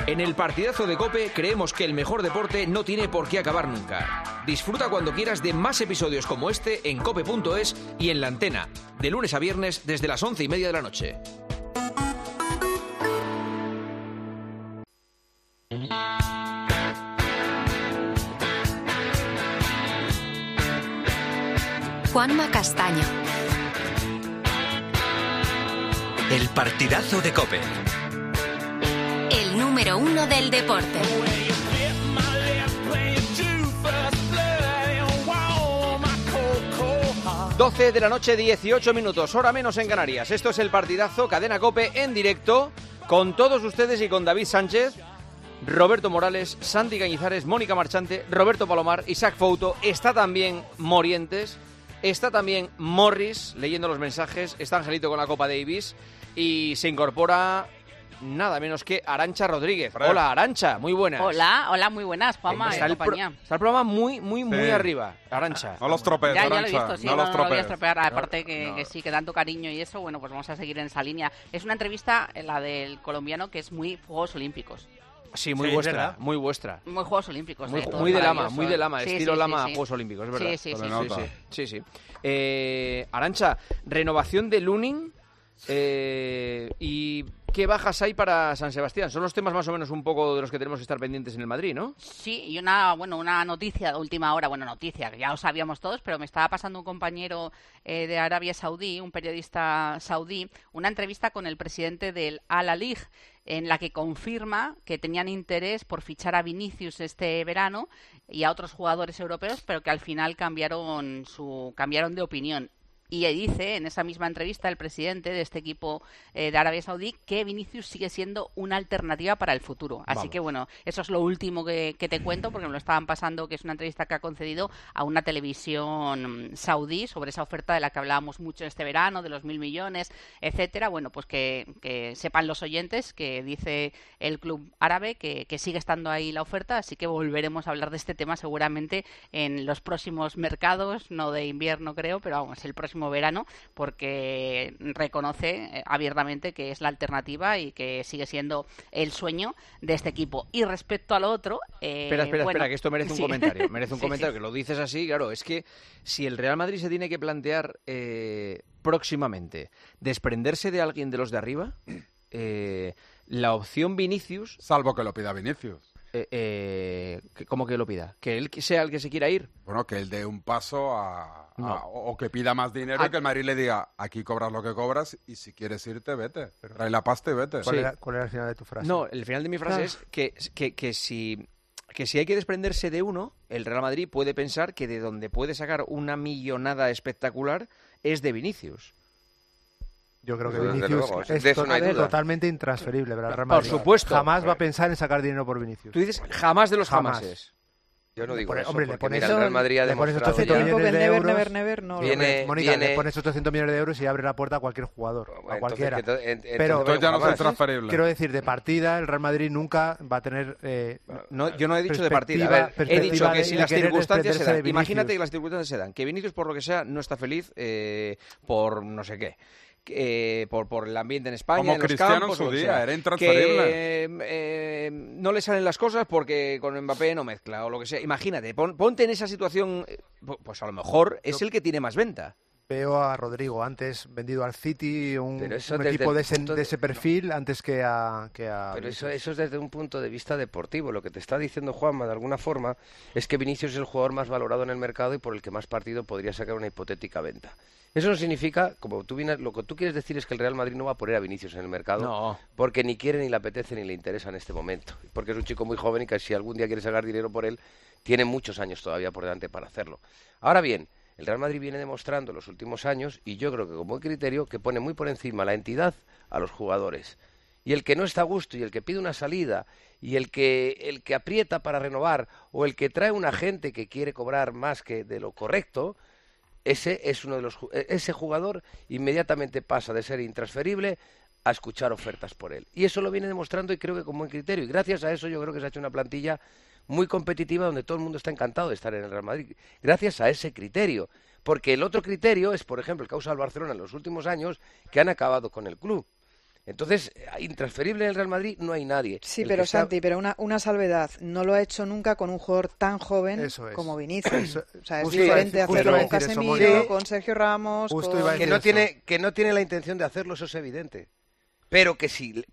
En el partidazo de COPE creemos que el mejor deporte no tiene por qué acabar nunca. Disfruta cuando quieras de más episodios como este en cope.es y en La Antena, de lunes a viernes desde las 11:30 de la noche. Juanma Castaño. El partidazo de COPE. El número 1 del deporte. 12 de la noche, 18 minutos, hora menos en Canarias. Esto es el partidazo, Cadena COPE en directo, con todos ustedes y con David Sánchez, Roberto Morales, Santi Cañizares, Mónica Marchante, Roberto Palomar, Isaac Fouto, está también Morientes, está también Morris leyendo los mensajes, está Angelito con la Copa Davis y se incorpora nada menos que Arantxa Rodríguez. Hola, Arantxa, muy buenas. Hola, muy buenas, Juanma, Está el programa muy arriba, Arantxa. No los tropees, ya lo he Arantxa, visto, sí, no los lo voy a tropees. estropear, aparte que sí, que tanto cariño y eso, bueno, pues vamos a seguir en esa línea. Es una entrevista, la del colombiano, que es muy Juegos Olímpicos. Sí, muy vuestra, muy vuestra. Muy Juegos Olímpicos. Muy de Lama, sí, estilo sí, Lama, sí. Juegos Olímpicos, es verdad. Sí. Arantxa, renovación de Lunin y ¿qué bajas hay para San Sebastián? Son los temas más o menos un poco de los que tenemos que estar pendientes en el Madrid, ¿no? Sí, y una noticia de última hora, noticia, que ya lo sabíamos todos, pero me estaba pasando un compañero de Arabia Saudí, un periodista saudí, una entrevista con el presidente del Al-Ahly, en la que confirma que tenían interés por fichar a Vinicius este verano y a otros jugadores europeos, pero que al final cambiaron de opinión. Y dice en esa misma entrevista el presidente de este equipo de Arabia Saudí que Vinicius sigue siendo una alternativa para el futuro. Así que bueno, eso es lo último que te cuento, porque me lo estaban pasando, que es una entrevista que ha concedido a una televisión saudí sobre esa oferta de la que hablábamos mucho este verano, de los 1.000 millones, etcétera. Bueno, pues que sepan los oyentes que dice el club árabe que sigue estando ahí la oferta, así que volveremos a hablar de este tema seguramente en los próximos mercados, no de invierno creo, pero vamos, el próximo verano, porque reconoce abiertamente que es la alternativa y que sigue siendo el sueño de este equipo. Y respecto a lo otro... Espera, que esto merece un comentario. Merece un comentario, que lo dices así, claro, es que si el Real Madrid se tiene que plantear próximamente desprenderse de alguien de los de arriba, la opción Vinicius... Salvo que lo pida Vinicius. ¿Cómo que lo pida? ¿Que él sea el que se quiera ir? Bueno, que él dé un paso o que pida más dinero y que el Madrid le diga, aquí cobras lo que cobras y si quieres irte, vete. Trae la pasta y vete. ¿Cuál era el final de tu frase? No, el final de mi frase es que si hay que desprenderse de uno, el Real Madrid puede pensar que de donde puede sacar una millonada espectacular es de Vinicius. Yo creo que Vinicius es totalmente intransferible para el Real Por Madrid. supuesto. Jamás va a pensar en sacar dinero por Vinicius. Tú dices jamás de los jamases. Yo no digo eso, hombre, porque le pones, mira, el Real Madrid ha demostrado 800 millones de euros. Mónica, le pones 800 millones de euros y abre la puerta a cualquier jugador, a cualquiera. Pero ya no es transferible. Quiero decir, de partida, el Real Madrid nunca va a tener... yo no he dicho de partida. A ver, he dicho que si las circunstancias se dan, imagínate que las circunstancias se dan, que Vinicius, por lo que sea, no está feliz por no sé qué. Por el ambiente en España, como en los Cristiano campos, en su día, era intransferible. Que no le salen las cosas porque con Mbappé no mezcla o lo que sea. Imagínate, ponte en esa situación, pues a lo mejor es el que tiene más venta. Veo a Rodrigo antes vendido al City, un equipo de ese perfil, antes que a Pero eso es desde un punto de vista deportivo. Lo que te está diciendo Juanma, de alguna forma, es que Vinicius es el jugador más valorado en el mercado y por el que más partido podría sacar una hipotética venta. Eso no significa, como tú vienes, lo que tú quieres decir es que el Real Madrid no va a poner a Vinicius en el mercado, porque ni quiere, ni le apetece, ni le interesa en este momento. Porque es un chico muy joven y que si algún día quiere sacar dinero por él, tiene muchos años todavía por delante para hacerlo. Ahora bien, el Real Madrid viene demostrando en los últimos años, y yo creo que con buen criterio, que pone muy por encima la entidad a los jugadores. Y el que no está a gusto, y el que pide una salida, y el que aprieta para renovar, o el que trae un agente que quiere cobrar más que de lo correcto, ese jugador inmediatamente pasa de ser intransferible a escuchar ofertas por él. Y eso lo viene demostrando y creo que con buen criterio. Y gracias a eso yo creo que se ha hecho una plantilla muy competitiva donde todo el mundo está encantado de estar en el Real Madrid. Gracias a ese criterio. Porque el otro criterio es, por ejemplo, el que ha usado el Barcelona en los últimos años, que han acabado con el club. Entonces, intransferible en el Real Madrid no hay nadie. Sí, pero Santi, pero una salvedad. No lo ha hecho nunca con un jugador tan joven como Vinicius. O sea, es diferente hacerlo con Casemiro, con Sergio Ramos... Que no tiene la intención de hacerlo, eso es evidente. Pero que si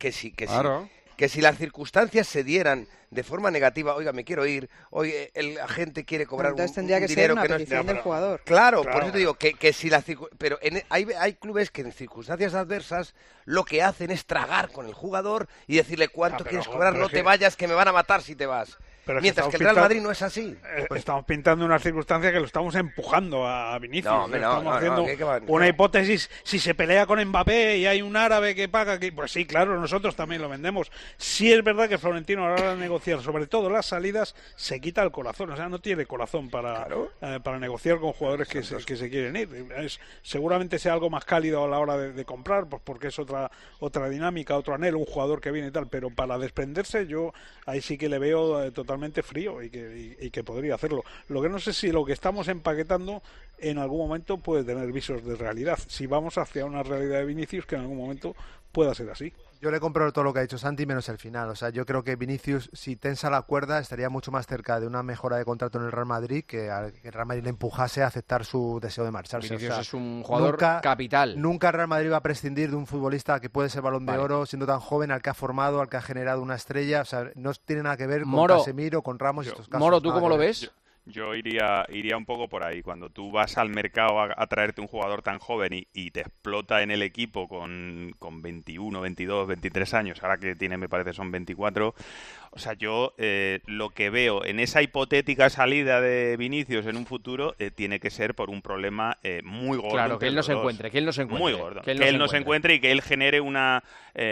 las circunstancias se dieran de forma negativa, oiga, me quiero ir, hoy el agente quiere cobrar entonces tendría que ser una petición del jugador. Claro, por eso te digo que si pero hay clubes que en circunstancias adversas lo que hacen es tragar con el jugador y decirle cuánto quieres cobrar, no te vayas, que me van a matar si te vas. Mientras que el Real Madrid no es así. Estamos pintando una circunstancia que lo estamos empujando a Vinicius. Estamos haciendo una hipótesis. Si se pelea con Mbappé y hay un árabe que paga, pues sí, claro, nosotros también lo vendemos. Sí es verdad que Florentino a la hora de negociar, sobre todo las salidas, se quita el corazón. O sea, no tiene corazón para negociar con jugadores que se quieren ir. Seguramente sea algo más cálido a la hora de comprar, pues porque es otra dinámica, otro anhelo, un jugador que viene y tal. Pero para desprenderse, yo ahí sí que le veo totalmente frío y que podría hacerlo. Lo que no sé si lo que estamos empaquetando en algún momento puede tener visos de realidad. Si vamos hacia una realidad de Vinicius que en algún momento pueda ser así. Yo le compro todo lo que ha dicho Santi, menos el final. O sea, yo creo que Vinicius, si tensa la cuerda, estaría mucho más cerca de una mejora de contrato en el Real Madrid que el Real Madrid le empujase a aceptar su deseo de marcharse. Vinicius es un jugador capital. Nunca el Real Madrid va a prescindir de un futbolista que puede ser Balón de Oro, siendo tan joven, al que ha formado, al que ha generado una estrella. O sea, no tiene nada que ver con Casemiro, con Ramos y estos casos. Moro, ¿tú cómo lo ves? Yo iría un poco por ahí. Cuando tú vas al mercado a traerte un jugador tan joven y te explota en el equipo con 21, 22, 23 años, ahora que tiene, me parece, son 24... O sea, yo lo que veo en esa hipotética salida de Vinicius en un futuro tiene que ser por un problema muy gordo. Claro, que él no se encuentre. Muy gordo. Que él no se encuentre y que él genere una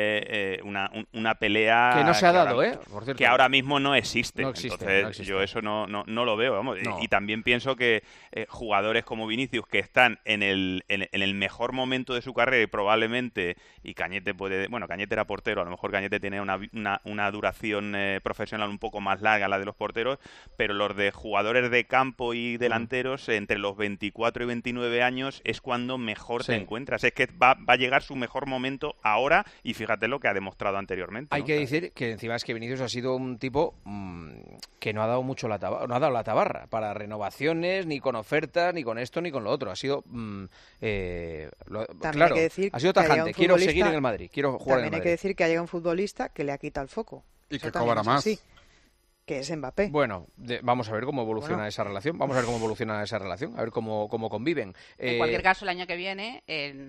pelea... Que no se ha dado, por cierto, que ahora mismo no existe. Entonces, yo eso no lo veo, vamos. No. Y también pienso que jugadores como Vinicius, que están en el mejor momento de su carrera y probablemente, y Cañete puede... Bueno, Cañete era portero, a lo mejor Cañete tiene una duración profesional un poco más larga, la de los porteros, pero los de jugadores de campo y delanteros entre los 24 y 29 años es cuando mejor te encuentras. Es que va a llegar su mejor momento ahora y fíjate lo que ha demostrado anteriormente. Hay que decir que encima es que Vinicius ha sido un tipo que no ha dado mucho no ha dado la tabarra para renovaciones, ni con ofertas, ni con esto, ni con lo otro. Ha sido claro, hay que decir ha sido tajante. Quiero seguir en el Madrid, quiero jugar en el Madrid. También hay que decir que ha llegado un futbolista que le ha quitado el foco. Y que cobra más. Sí, que es Mbappé. Bueno, vamos a ver cómo evoluciona esa relación. Vamos a ver cómo evoluciona esa relación, a ver cómo conviven. En cualquier caso, el año que viene,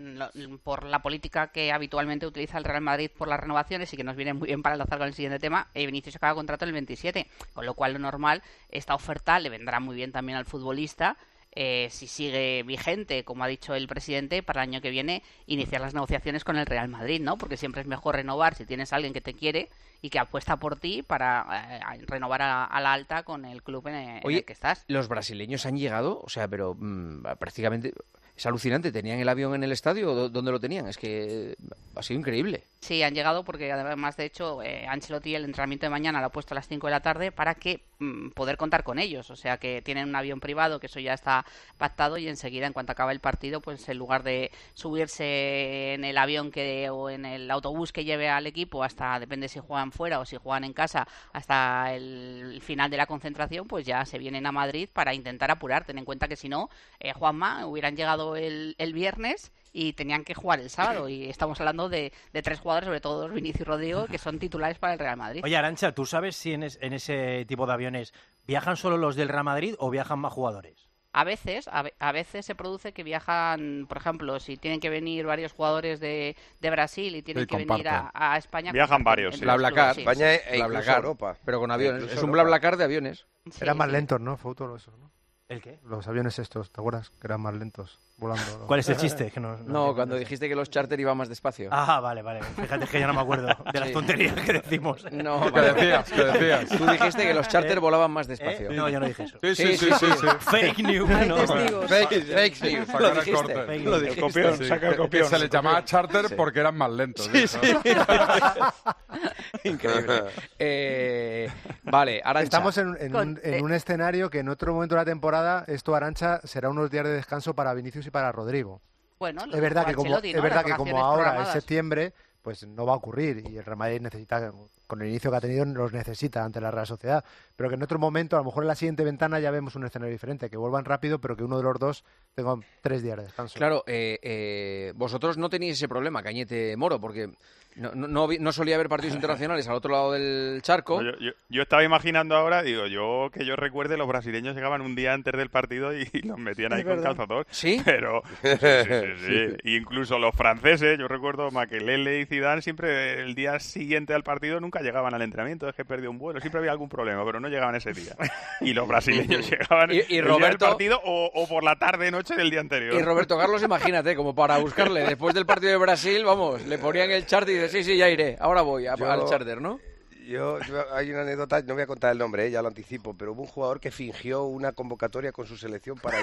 por la política que habitualmente utiliza el Real Madrid por las renovaciones y que nos viene muy bien para enlazar con el siguiente tema, Vinicius acaba contrato en el 27, con lo cual lo normal, esta oferta le vendrá muy bien también al futbolista. Si sigue vigente, como ha dicho el presidente, para el año que viene iniciar las negociaciones con el Real Madrid, ¿no? Porque siempre es mejor renovar si tienes a alguien que te quiere y que apuesta por ti para renovar a la alta con el club en el que estás. Los brasileños han llegado, o sea, pero prácticamente... Es alucinante, ¿tenían el avión en el estadio? ¿Dónde lo tenían? Es que ha sido increíble. Sí, han llegado porque además, de hecho, Ancelotti el entrenamiento de mañana lo ha puesto a las 5 de la tarde para que poder contar con ellos. O sea, que tienen un avión privado, que eso ya está pactado y enseguida, en cuanto acabe el partido, pues en lugar de subirse en el avión o en el autobús que lleve al equipo hasta, depende si juegan fuera o si juegan en casa, hasta el final de la concentración, pues ya se vienen a Madrid para intentar apurar. Ten en cuenta que si no, Juanma, hubieran llegado el viernes y tenían que jugar el sábado, y estamos hablando de 3 jugadores, sobre todo Vinicius y Rodrigo, que son titulares para el Real Madrid. Oye, Arantxa, ¿tú sabes si en ese tipo de aviones viajan solo los del Real Madrid o viajan más jugadores? A veces se produce que viajan, por ejemplo, si tienen que venir varios jugadores de Brasil y tienen que venir a España. Viajan varios, sí. BlaBlaCar, sí. España e incluso Europa. Pero con aviones. Es un BlaBlaCar de aviones. Sí, eran más lentos, ¿no? Fue todo eso, ¿no? ¿El qué? Los aviones estos, ¿te acuerdas? Que eran más lentos, volando. ¿Cuál es el chiste? Que no, cuando dijiste que los charter iban más despacio. Ah, vale. Fíjate que ya no me acuerdo de las tonterías que decimos. No, ¿Qué decías? Tú dijiste que los charter volaban más despacio. No, yo no dije eso. Sí. Fake news. Hay testigos. Fake news. Lo dijiste. Lo dijiste. Saca el copión. Se le llamaba charter porque eran más lentos. Sí. Increíble. Vale, Arantxa. Estamos en un escenario que en otro momento de la temporada, esto, Arantxa, será unos días de descanso para Vinicius y para Rodrigo. Bueno, es verdad que como ahora es septiembre, pues no va a ocurrir, y el Real Madrid necesita, con el inicio que ha tenido, los necesita ante la Real Sociedad, pero que en otro momento, a lo mejor en la siguiente ventana ya vemos un escenario diferente, que vuelvan rápido, pero que uno de los dos tenga 3 días de descanso. Claro, vosotros no tenéis ese problema, Cañete Moro, porque no solía haber partidos internacionales al otro lado del charco. Yo estaba imaginando ahora, digo, yo recuerde, los brasileños llegaban un día antes del partido y los metían ahí con calzador. ¿Sí? Pero, sí. Incluso los franceses, yo recuerdo Makelele y Zidane, siempre el día siguiente al partido nunca llegaban al entrenamiento, es que perdió un vuelo, siempre había algún problema, pero no llegaban ese día. Y los brasileños llegaban y el Roberto, día del partido o por la tarde-noche del día anterior. Y Roberto Carlos, imagínate, como para buscarle, después del partido de Brasil, vamos, le ponían el charter y dice, sí, ya iré, ahora voy al charter, ¿no? Yo hay una anécdota, no voy a contar el nombre, ya lo anticipo, pero hubo un jugador que fingió una convocatoria con su selección para ir.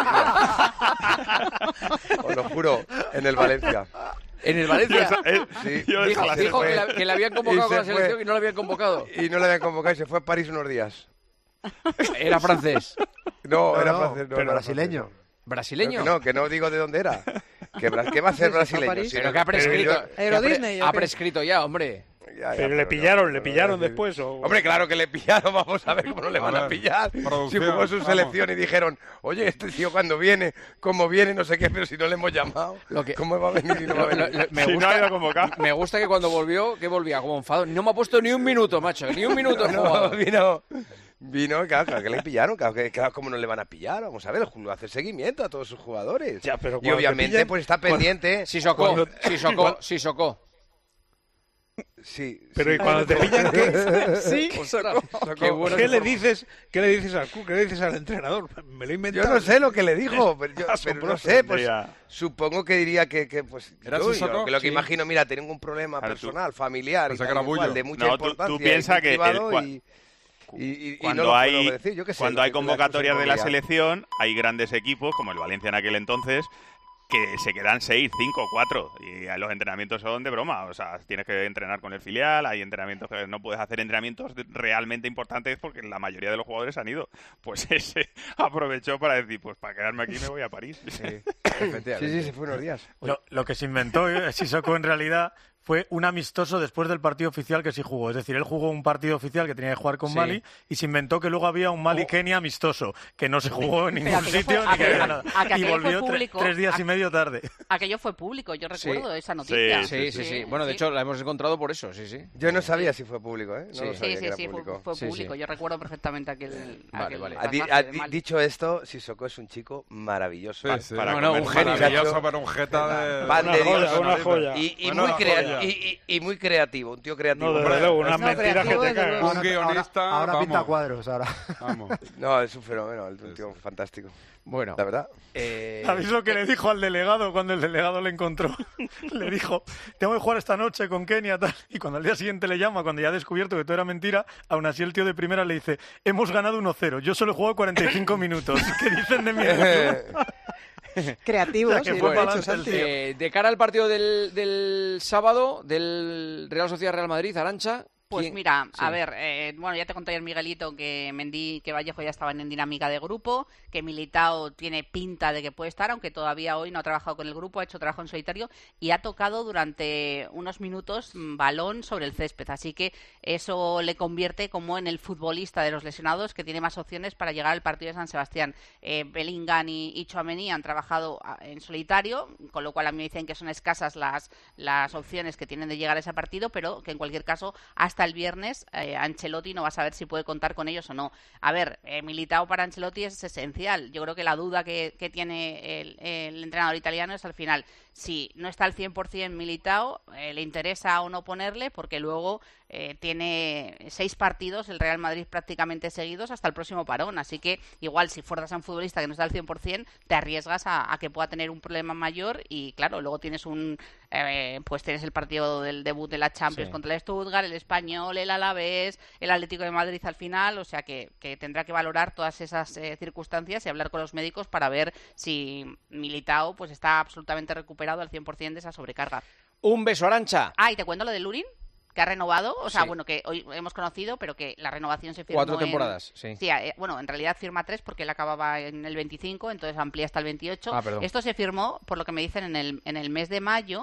Os lo juro, en el Valencia. ¿En el Valencia? Sí. Dijo que le habían convocado con la selección y no lo habían convocado. Y no le habían convocado y se fue a París unos días. ¿Era francés? No, era francés. No, pero brasileño. ¿Brasileño? Que no digo de dónde era. ¿Qué va a ser brasileño? Pero que ha prescrito. Disney, ha prescrito ya, hombre. Pero le pillaron después. Hombre, claro que le pillaron, vamos a ver cómo no le van a pillar. Si jugó su selección y dijeron, oye, este tío cuando viene, cómo viene, no sé qué, pero si no le hemos llamado, ¿cómo va a venir y no va a venir? Me gusta que cuando volvió, que volvía como enfadado. No me ha puesto ni un minuto, macho, ni un minuto. Vino, claro, que le pillaron, claro, ¿cómo no le van a pillar? Vamos a ver, el club hace seguimiento a todos sus jugadores. Ya, pero y obviamente pues está pendiente. Sissoko. Sí. Pero ¿y cuando te pillan qué? Sí. ¿Qué le dices al club? ¿Qué le dices al entrenador? Me lo he inventado. Yo no sé lo que le dijo, pero no sé, pues supongo que diría que pues lo que imagino, mira, tengo un problema personal, familiar y tal, de mucha importancia. Tú piensas que cuando hay convocatorias de la selección, hay grandes equipos, como el Valencia en aquel entonces, que se quedan 6, 5, 4 y los entrenamientos son de broma, o sea, tienes que entrenar con el filial, hay entrenamientos que no puedes hacer entrenamientos realmente importantes porque la mayoría de los jugadores han ido, pues ese aprovechó para decir, pues para quedarme aquí me voy a París. Sí, se fue unos días. Lo que se inventó Sissoko en realidad fue un amistoso después del partido oficial que sí jugó. Es decir, él jugó un partido oficial que tenía que jugar con Mali y se inventó que luego había un Mali-Kenia amistoso, que no se jugó en ningún sitio ni que había nada. Y volvió 3 días y medio tarde. Aquello fue público, yo recuerdo esa noticia. Sí. Bueno, de hecho, la hemos encontrado por eso, sí. Yo no sabía si fue público, ¿eh? Fue público. Yo recuerdo perfectamente aquel... Vale. Dicho esto, Sissoko es un chico maravilloso. Un genio. Maravilloso, pero un jeta de... Una joya. Y muy creativo, un tío creativo. No, desde luego, unas mentiras que te cagan. Un guionista... Ahora pinta cuadros, ahora. Vamos. No, es un fenómeno, es un tío fantástico. Bueno, la verdad. ¿Sabéis lo que le dijo al delegado cuando el delegado le encontró? Le dijo, tengo que jugar esta noche con Kenia, tal. Y cuando al día siguiente le llama, cuando ya ha descubierto que todo era mentira, aún así el tío de primera le dice, hemos ganado 1-0, yo solo he jugado 45 minutos. ¿Qué dicen de mí? Creativos. De cara al partido del sábado del Real Sociedad Real Madrid, Arantxa. Pues mira, a ver, bueno, ya te conté ayer, Miguelito, que que Vallejo ya estaban en dinámica de grupo, que Militao tiene pinta de que puede estar, aunque todavía hoy no ha trabajado con el grupo, ha hecho trabajo en solitario y ha tocado durante unos minutos balón sobre el césped, así que eso le convierte como en el futbolista de los lesionados que tiene más opciones para llegar al partido de San Sebastián. Bellingham y Tchouaméni han trabajado en solitario, con lo cual a mí me dicen que son escasas las opciones que tienen de llegar a ese partido, pero que en cualquier caso hasta el viernes Ancelotti no va a saber si puede contar con ellos o no. A ver, Militao para Ancelotti es esencial. Yo creo que la duda que tiene el entrenador italiano es al final, si no está al 100% Militao, le interesa o no ponerle, porque luego tiene 6 partidos el Real Madrid prácticamente seguidos hasta el próximo parón, así que igual si fuerzas a un futbolista que no está al 100%, te arriesgas a que pueda tener un problema mayor y claro, luego tienes pues tienes el partido del debut de la Champions contra el Stuttgart, el Español, el Alavés, el Atlético de Madrid al final, o sea que tendrá que valorar todas esas circunstancias y hablar con los médicos para ver si Militao pues está absolutamente recuperado al 100% de esa sobrecarga. Un beso, Arantxa. Y te cuento lo de Lunin, que ha renovado, o sea, bueno, que hoy hemos conocido, pero que la renovación se firmó 4 temporadas, sí. Bueno, en realidad firma 3 porque él acababa en el 25, entonces amplía hasta el 28. Perdón. Esto se firmó, por lo que me dicen, en el mes de mayo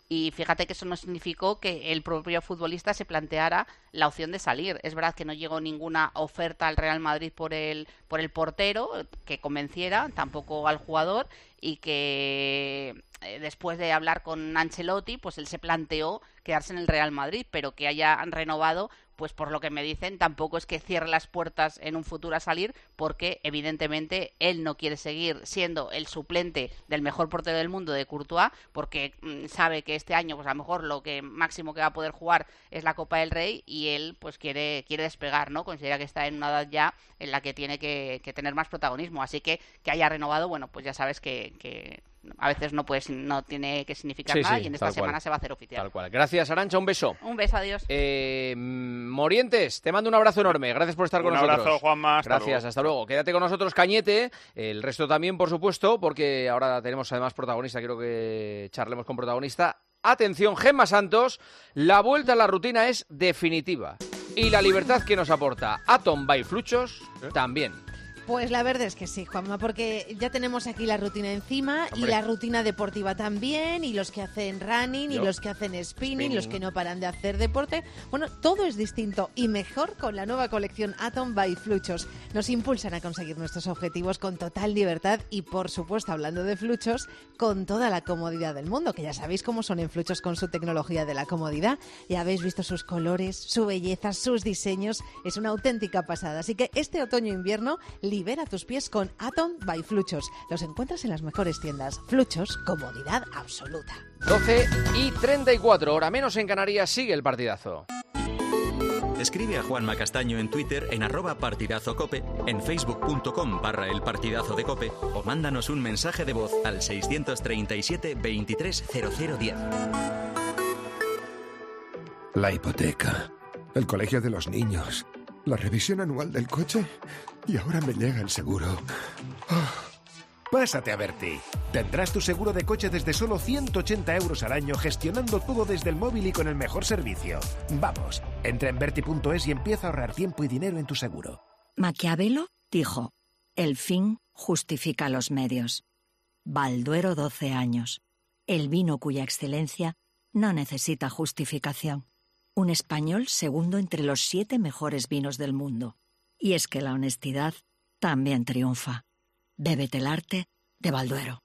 Y fíjate que eso no significó que el propio futbolista se planteara la opción de salir. Es verdad que no llegó ninguna oferta al Real Madrid por el portero que convenciera, tampoco al jugador, y que después de hablar con Ancelotti, pues él se planteó quedarse en el Real Madrid, pero que hayan renovado, pues por lo que me dicen, tampoco es que cierre las puertas en un futuro a salir, porque evidentemente él no quiere seguir siendo el suplente del mejor portero del mundo, de Courtois, porque sabe que este año pues a lo mejor lo que máximo que va a poder jugar es la Copa del Rey, y él pues quiere despegar, ¿no? Considera que está en una edad ya en la que tiene que tener más protagonismo, así que haya renovado, bueno, pues ya sabes que a veces no tiene que significar nada, y en esta semana se va a hacer oficial. Tal cual. Gracias, Arantxa, un beso. Un beso, adiós. Morientes, te mando un abrazo enorme. Gracias por estar con nosotros. Un abrazo, Juanma. Gracias, hasta luego. Quédate con nosotros, Cañete. El resto también, por supuesto, porque ahora tenemos además protagonista. Quiero que charlemos con protagonista. Atención, Gemma Santos. La vuelta a la rutina es definitiva. Y la libertad que nos aporta Atom by Fluchos también. Pues la verdad es que sí, Juanma, porque ya tenemos aquí la rutina encima. Hombre. Y la rutina deportiva también, y los que hacen running, y los que hacen spinning, los que no paran de hacer deporte. Bueno, todo es distinto y mejor con la nueva colección Atom by Fluchos. Nos impulsan a conseguir nuestros objetivos con total libertad y, por supuesto, hablando de Fluchos, con toda la comodidad del mundo, que ya sabéis cómo son en Fluchos con su tecnología de la comodidad. Ya habéis visto sus colores, su belleza, sus diseños. Es una auténtica pasada. Así que este otoño-invierno libera tus pies con Atom by Fluchos. Los encuentras en las mejores tiendas. Fluchos, comodidad absoluta. 12:34, hora menos en Canarias, sigue el partidazo. Escribe a Juanma Castaño en Twitter en @partidazocope, en facebook.com/elpartidazo de Cope, o mándanos un mensaje de voz al 637 23 0010. La hipoteca, el colegio de los niños, la revisión anual del coche y ahora me llega el seguro. Pásate a Berti. Tendrás tu seguro de coche desde solo 180 euros al año, gestionando todo desde el móvil y con el mejor servicio. Vamos, entra en Berti.es y empieza a ahorrar tiempo y dinero en tu seguro. Maquiavelo dijo: el fin justifica los medios. Balduero 12 años. El vino cuya excelencia no necesita justificación. Un español segundo entre los 7 mejores vinos del mundo. Y es que la honestidad también triunfa. Bébete el arte de Balduero.